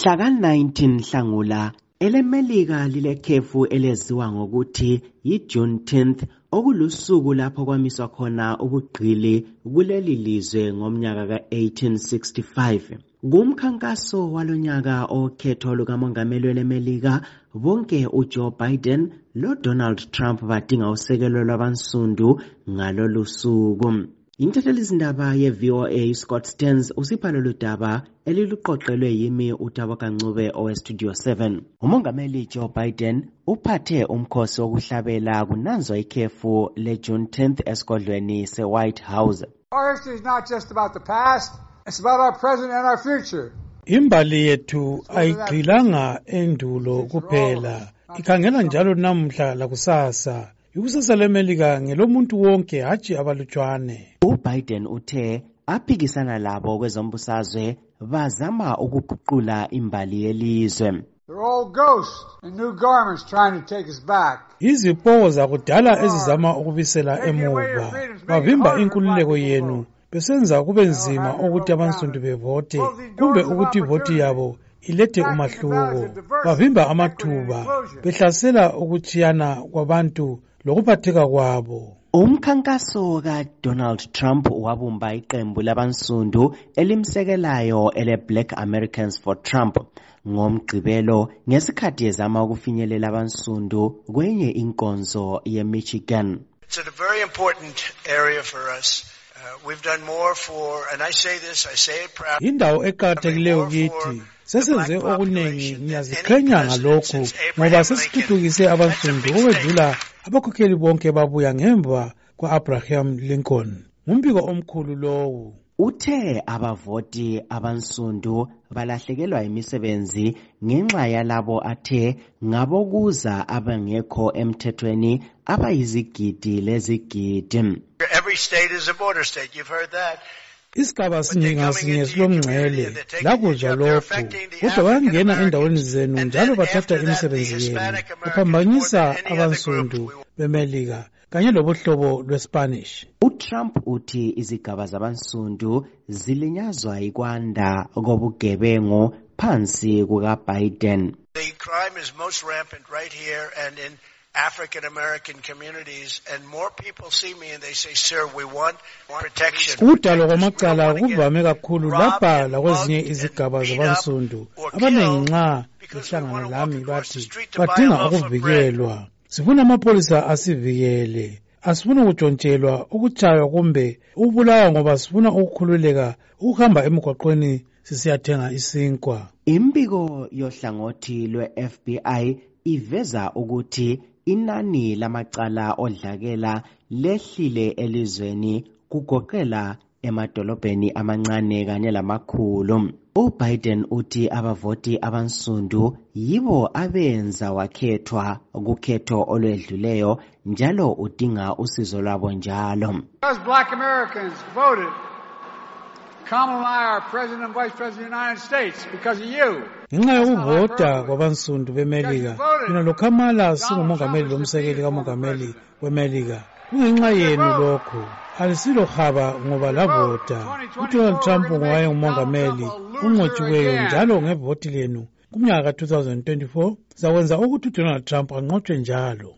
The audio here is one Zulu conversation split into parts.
Mhlaka 19 Nhlangula elemelika lilekhefu eleziwa ngokuthi yi-Juneteenth okulusuku lapho kwamiswa khona ubugqili kuleli lizwe ngomnyaka ka-1865. Kumkhankaso walonyaka okhetho lukamongameli welemelika bonke uJoe Biden loDonald Trump badinga usekelo lwabansundu ngalolu suku. Intethelizindaba ye-VOA Scott Stearns usipha lolu daba eliluqoqelwe yimi uThabo Kancube oweStudio 7. Umongameli Joe Biden uphathe umkhosi wokuhlabela kunanzwa ikhefu le-Juneteenth esigodlweni se-White House. Our history is not just about the past, it's about our present and our future. Imbali yethu ayigqilanga endulo kuphela, ikhangela njalo namuhla lakusasa. Ikusasa lemelika ngelomuntu wonke hatshi abalutshwane. UBiden uthe aphikisana labo kwezombusazwe bazama ukuguqula imbali yelizwe. They're all ghosts in new garments trying to take us back. Izipozo zakudala ezizama ukubisela emuva bavimba inkululeko yenu besenza kube nzima ukuthi abansundu bevote kumbe ukuthi ivoti yabo ilethe umahluko. Bavimba amathuba behlasela ukuchiyana kwabantu lokuphatheka kwabo. Umkhankaso kaDonald Trump wabumba iqembu labansundu elimsekelayo ele-Black Americans for Trump ngomgqibelo ngesikhathi ezama ukufinyelela abansundu kwenye inkonzo ye-Michigan. It's a very important area for us. We've done more for, and I say this, I say it proud. Indawo eqakathekileyo kithi sesenze okuningi, ngiyaziqhenya ngalokhu ngoba sesithuthukise abansundu okwedlula abakhokheli bonke babuya ngemva kwa-Abraham Lincoln. Ngumbiko omkhulu lowu. Uthe abavoti abansundu balahlekelwa imisebenzi ngenxa yalabo athe ngabokuza abangekho emthethweni abayizigidi lezigidi. Every state is a border state. You've heard that. Isigaba sinye ngasinye silomngcele lakuzwa lokhu, kodwa bayangena endaweni zenu njalo bathatha imisebenzi yenu baphambanyisa abansundu bemelika kanye lobuhlobo lweSpanish. UTrump uthi izigaba zabansundu zilinyazwa ikwanda kobugebengu phansi kukaBiden. The crime is most rampant right here and in African American communities, and more people see me and they say, sir, we want protection. Udalo kwamacala kuvame kakhulu lapha lakwezinye izigaba zabansundu. Abanengi nxa behlangana lami bathi badinga ukuvikelwa. Sifuna amapolisa asivikele. Asifuna ukutshontshelwa, ukutshaywa kumbe ukubulawa ngoba sifuna ukukhululeka ukuhamba emgwaqweni sisiyathenga isinkwa. Imbiko yohlangothi lwe-FBI iveza ukuthi inani lamacala odlakela lehlile elizweni kugoqela emadolobheni amancane kanye lamakhulu. UBiden uthi abavoti abansundu yibo abenza wakhethwa kukhetho olwedluleyo njalo udinga usizo lwabo njalo. Because black Americans voted Kamala and I are President and Vice President of the United States because of you. Ngenxa yokuvota kwabansundu bemelika, mina loKamala singumongameli lomsekeli kamongameli wemelika. Kungenxa yenu lokhu, alisilo haba ngoba lavota. UDonald Trump ngowaye ngumongameli unqotshiweyo njalo ngevoti lenu kumnyaka ka-2024 zakwenza ukuthi uDonald Trump anqotshwe njalo.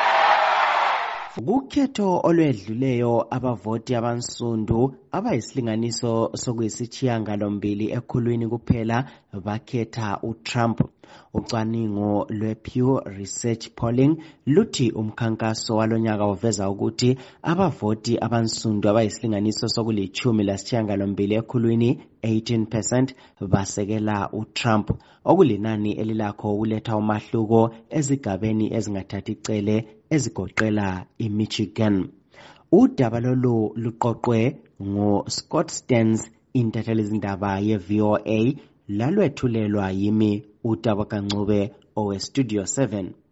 Kukhetho olwedluleyo abavoti abansundu abayisilinganiso sokuyisishiyagalombili ekhulwini kuphela bakhetha uTrump. Ucwaningo lwe-Pew Research Polling luthi umkhankaso walonyaka uveza ukuthi abavoti abansundu abayisilinganiso sokulishiyagalombili ekhulwini 18% basekela uTrump, okulinani elilakho ukuletha umahluko ezigabeni ezingathathi icele ezigoqela iMichigan. Udaba lolu luqoqwe nguScott Stearns, intethelizindaba ye-VOA, lalwethulelwa yimi uThabo Kancube oweStudio 7.